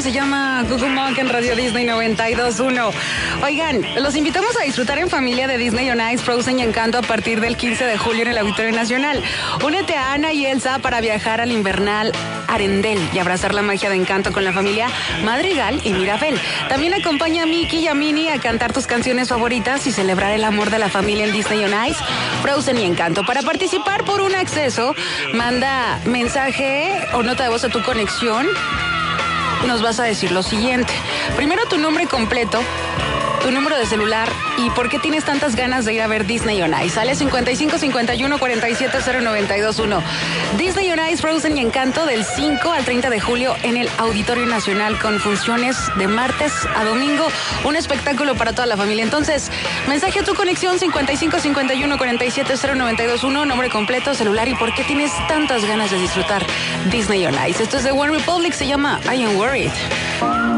canción se llama Cuckoo Monk en Radio Disney 92.1. Oigan, los invitamos a disfrutar en familia de Disney on Ice, Frozen y Encanto a partir del 15 de julio en el Auditorio Nacional. Únete a Ana y Elsa para viajar al invernal Arendelle y abrazar la magia de Encanto con la familia Madrigal y Mirabel. También acompaña a Mickey y a Minnie a cantar tus canciones favoritas y celebrar el amor de la familia en Disney on Ice, Frozen y Encanto. Para participar por un acceso, manda mensaje o nota de voz a tu conexión. Nos vas a decir lo siguiente. Primero tu nombre completo, tu número de celular y por qué tienes tantas ganas de ir a ver Disney on Ice. Sale 55 51 47 0921. Disney on Ice, Frozen y Encanto del 5 al 30 de julio en el Auditorio Nacional con funciones de martes a domingo. Un espectáculo para toda la familia. Entonces, mensaje a tu conexión 55 51 47 0921. Nombre completo, celular y por qué tienes tantas ganas de disfrutar Disney on Ice. Esto es de One Republic, se llama I Am Worried.